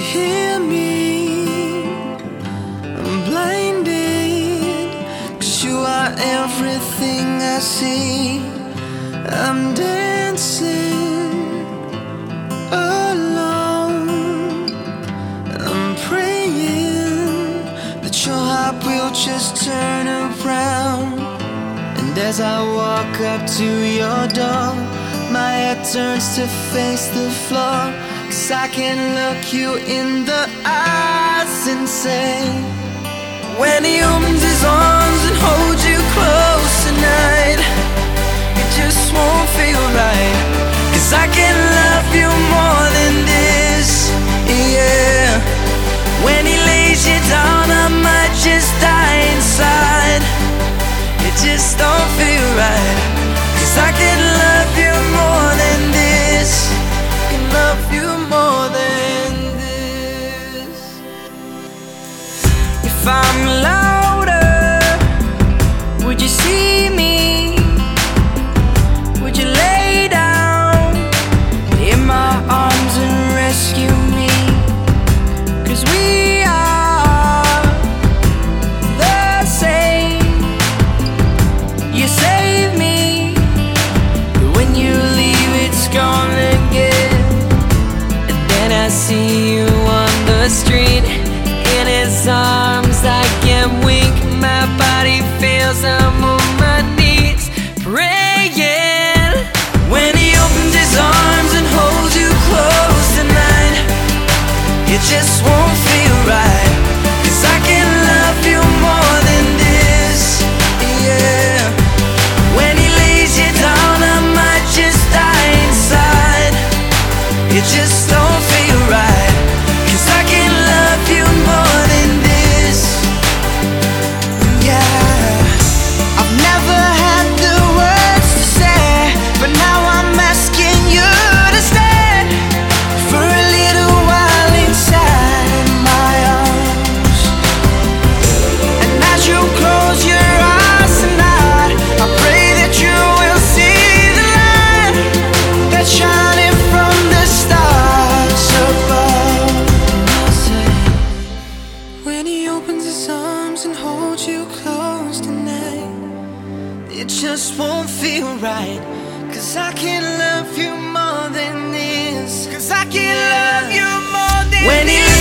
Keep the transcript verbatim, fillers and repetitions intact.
hear me? I'm blinded, 'cause you are everything I see. I'm dancing alone. I'm praying that your heart will just turn around. And as I walk up to your door, my head turns to face the floor, 'cause I can look you in the eyes and say, when he opens his arms and holds you close tonight, it just won't feel right. 'Cause I can love you more than this, yeah. When he lays you down, I might just die inside. It just don't feel right. 'Cause I can love you more than this. Can love you more than this. If I'm louder, would you see me? Would you lay down in my arms and rescue me? 'Cause we are the same. You save me, but when you leave it's gone again. And then I see you on the street, in his arms I can wink. My body feels I'm on my knees praying. When he opens his arms and holds you close tonight, it just won't feel right. 'Cause I can love you more than this, yeah. When he lays you down, I might just die inside. It just don't feel right. 'Cause I can love you more than this, yeah. I've never had the words to say, but now I'm asking you to stay for a little while inside my arms. And as you close your eyes tonight, I pray that you will see the light that's shining from the stars above. When he opens his arms and holds you close tonight, it just won't feel right. 'Cause I can love you more than this. 'Cause I can love you more than when he